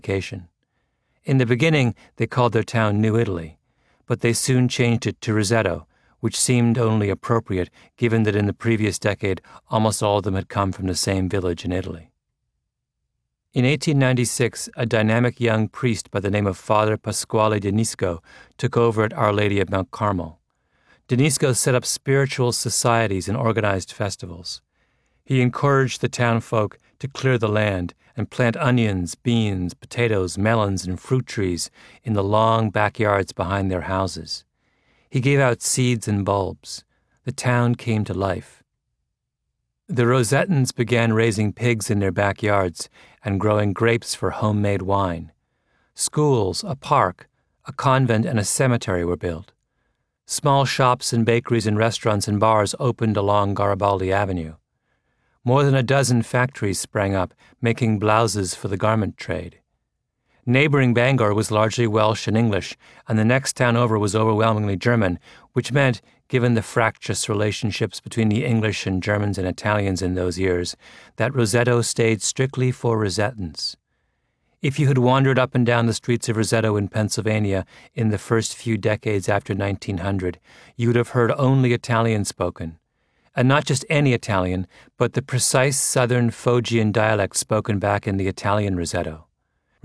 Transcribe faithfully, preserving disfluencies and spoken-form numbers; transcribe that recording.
vacation. In the beginning, they called their town New Italy, but they soon changed it to Roseto, which seemed only appropriate given that in the previous decade almost all of them had come from the same village in Italy. In eighteen ninety-six, a dynamic young priest by the name of Father Pasquale Denisco took over at Our Lady of Mount Carmel. Denisco set up spiritual societies and organized festivals. He encouraged the townfolk to clear the land and plant onions, beans, potatoes, melons, and fruit trees in the long backyards behind their houses. He gave out seeds and bulbs. The town came to life. The Rosettans began raising pigs in their backyards and growing grapes for homemade wine. Schools, a park, a convent, and a cemetery were built. Small shops and bakeries and restaurants and bars opened along Garibaldi Avenue. More than a dozen factories sprang up, making blouses for the garment trade. Neighboring Bangor was largely Welsh and English, and the next town over was overwhelmingly German, which meant, given the fractious relationships between the English and Germans and Italians in those years, that Roseto stayed strictly for Rosettans. If you had wandered up and down the streets of Roseto in Pennsylvania in the first few decades after nineteen hundred, you would have heard only Italian spoken. And not just any Italian, but the precise southern Phrygian dialect spoken back in the Italian Roseto.